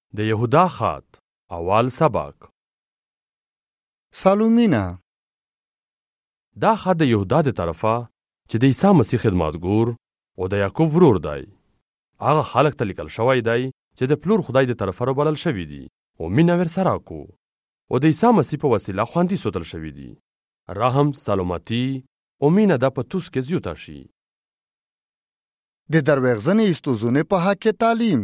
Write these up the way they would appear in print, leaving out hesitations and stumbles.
د یهودا خط اول سبق. سالومینا دا خط د یهودا د طرفه چې د عیسی مسیح خدمتګور او د یعقوب ورور دی. هغه خلک ته لیکل شوی دی چې د پلور خدای د طرفه راوبلل شوي دي او مینه ورسره کو او د عیسی مسیح په وسیله خوندي ساتل شوي دي. رحم، سلامتی او مینه دا په توس کې زیاته شي. د دروغجنې استوزونې په حق کې تعلیم.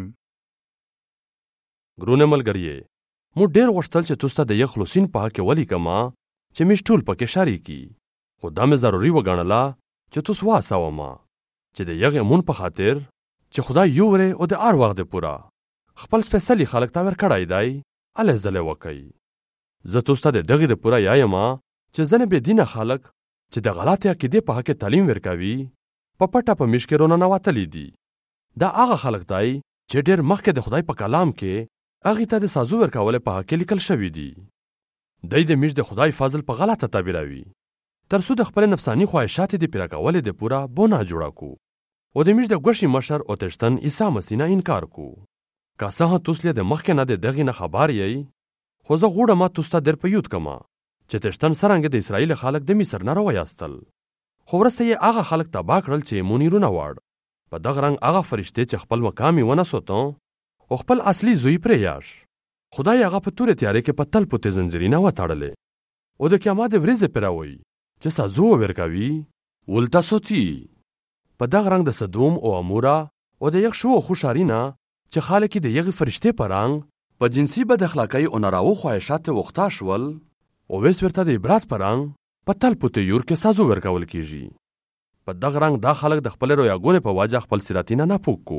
ګرونه ملګریې، موږ ډېر غوښتل چې تاسو ته د یو خلاصین په حق کې ولیکما چې موږ ټول پکې شریکي، خو دا مې ضروري وګڼله چې تاسو واسوما چې د یغې مون په خاطر چې خدای یو ورې او د هر وخت پورا خپل سپیشلی خلک ته ورکړی دی اله زله وکي. زه تاسو ته د دغې د پورا یایم چې ځنې بې دینه خلک چې د غلطې عقیدې په حق کې تعلیم ورکوي په پټه په میش کې رونه نوتلی دي. دا هغه خلک دی چې ډېر مخکې د خدای په کلام کې هغې ته د سازو ورکولو په حق کې لیکل شوي دي. دی د میش د خدای فضل په غلطه تعبیروي تر څو د خپل نفساني خواهشاتې د پوره کولو د پوره بونه جوړه کو او د میش د ګوشي مشر او تشتن عیسی مسیح نه انکار کو. که څه هم تاسو د مخکې نه د دغې نه خبر یې، خو زه غواړم تاسو ته در په یاد کما چې تشتن څرنګه د اسرائیل خلک د مصر نه راویستل، خو وروسته یې هغه خلک تباه کړل چې مونیرونه واړ. په دغه رنګ هغه فرشتې چې خپل مقام یې ونه ساتو او خپل اصلي زوی پرې یاش، خدای هغه په تورې تیارې کې په تل پوتې زنځیرونه وتړلې او د قیامت د ورځې پرې راوي چې سازو ورکوي ولته سوتي. په دغه رنګ د سدوم او امورا او د یغ شو خوشارینا چې خالق د یغ فرشتې په رنګ په جنسي بد اخلاقی او ناراو خواهشات وخته شول او ویس ورته د عبرت په رنګ په تل پوتې یور کې سازو ورکول کیږي. په دغه رنګ دا خلک د خپل رویاګونې په واجه خپل سراتینه نه پوک کو،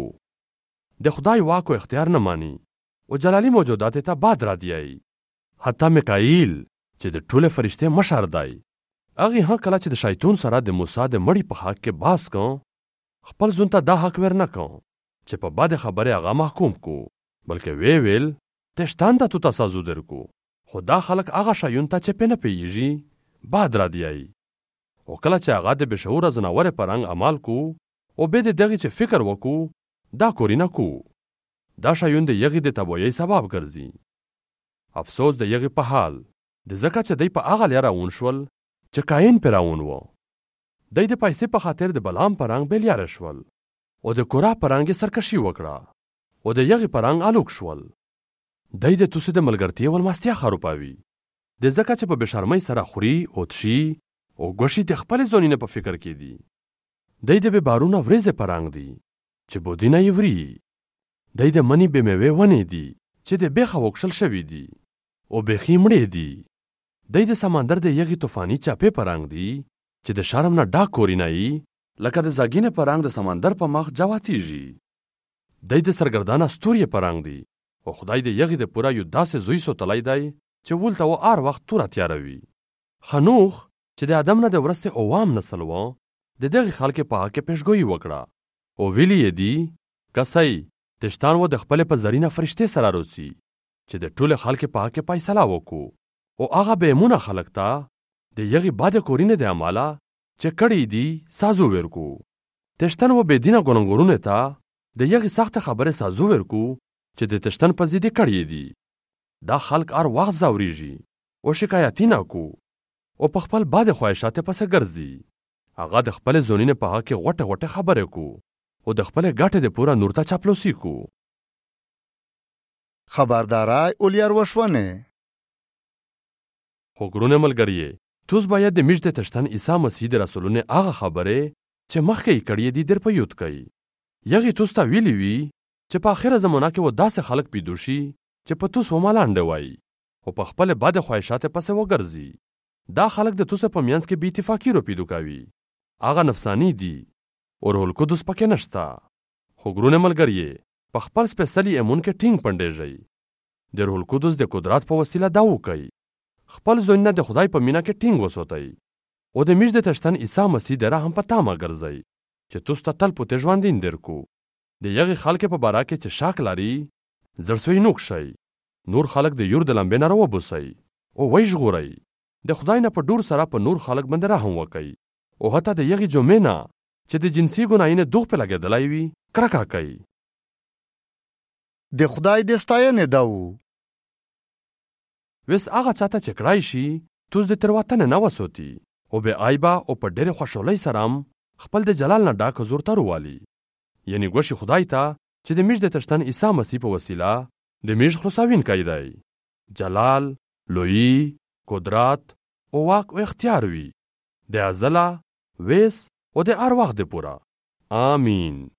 د خدای واک او اختیار نه مانی او جلالی موجودات ته باد را دیای. حتی میکائیل چې د ټوله فرشته مشر دی، هغه هم کله چې د شیطان سره د موسی د مړی په حق کې باس کو، خپل ځون ته دا حق ورنه کو چې په باد خبره هغه محکوم کو، بلکې ویل تشتان ته تو تاسو درکو. خدا خلق هغه شایون ته چې پنه پیږي باد را دیای او کله چې هغه د بشعور زناور پرنګ عمل کو او به دغه چې فکر وکړو دا کورینه کو، دا شایون د یغې د تبویې سبب ګرځي. افسوس د یغې په حال د ځکه چې دی په هغه لاره اون شول چې کاین پر راون وو. دی د پیسې په خاطر د بلام پرنګ بلیاره شول او د کورا پرنګ سرکشي وکړه او د یغې پرنګ الوک شول. دی د توسه د ملګرتیا ولمستیا خروپاوي د ځکه چې په بشرمۍ سره خوري او تشي او ګوشي د خپل ځونینه په فکر کې دي. دی د به بارونه ورزه پرنګ دي چې بودینه یوري. دی د منی به میوه ونی دي چې د بیخه وکشل شوی دي او بیخي مړې دي. دی د سمندر د یغې طوفاني چاپې پرنګ دي چې د شرم نه ډاک کورینایي لکه د زاګینه پرنګ د سمندر په مخ جواتیږي. دی د سرګردانه ستوري پرنګ دي او خدای د یغې د پورا یو داسې زوی سوتلی دی چې ولته و هر وخت توره تیاروي. خنوخ چې د ادم نه د ورسته اوام نسل و د دغه خلک په حق پیشګویی وکړه او ویلی یې دی کسای تشتان و د خپل په زرینه فرشته سره روسی چې د ټول خلک په حق فیصله وکړو او هغه به مونږ خلک ته د یغې باد کورینه د عماله چې کړي دي سازو ورکو. تشتان و به دینه ګونګورونه ته د یغې سخت خبره سازو ورکو چې د تشتن په زیدي کړي دي. دا خلک هر وخت زاوریږي او شکایتونه کو او په خپل باد خواهشات پسې ګرځي. هغه د خپل زونینه په حق غټه غټه خبره کو او د خپل ګټه د پورا نورته چاپلوسی کو. خبردارای اولیار وشونه. خو ګرونه ملګریې، توس باید د میش د تشتن عیسی مسیح د رسولونه هغه خبره چې مخکې یې کړې دي در په یاد کړئ. یغې توس ته ویلی وي چې په آخره زمانه کې و داسې خلک پیدا شي چې په توس ومالانډه وای او په خپل بد خواهشات پسې وګرځي. دا خلک د توس په میانس کې بې اتفاقي رو پیدا کوي. هغه نفسانی دي او روح القدس پکې نشته. خو ګرونه ملګریې، په خپل سپیشلی ایمون کې ټینګ پنډېږئ. د روح القدس د قدرت په وسیله دا وکئ. خپل ځینونه د خدای په مینا کې ټینګ وساتئ او د میش د تشتن عیسی مسیح د رحم په تامه ګرځئ چې توس ته تل پوتې ژوندین درکو. د یغې خلک په باره کې چې شک لري زړسوي نوک شئ. نور خلک د یور د لمبې نه راوبوسئ او وی ژغورئ. د خدای نه په ډور سره په نور خلک باندې رحم وکئ او حتی د یغې جمعې نه چې د جنسي ګناهینه دوغ په لګېدلی وي کرکه کوي. د خدای د ستاینې داو. ویس هغه چاته چې کړای شي توس د ترواتنه نه وسوتی او به آیبا او په ډېر خوشحالۍ سره خپل د جلال نه ډاک حضور ته روالي. یعنی ګوشي خدای ته چې د میش د تشتن عیسی مسیح په وسیله د میش خلاصاوین کوي دی. جلال، لوی، قدرت او واک او اختیار وي د ازله، ویس او د هر وخت د پورا. آمین.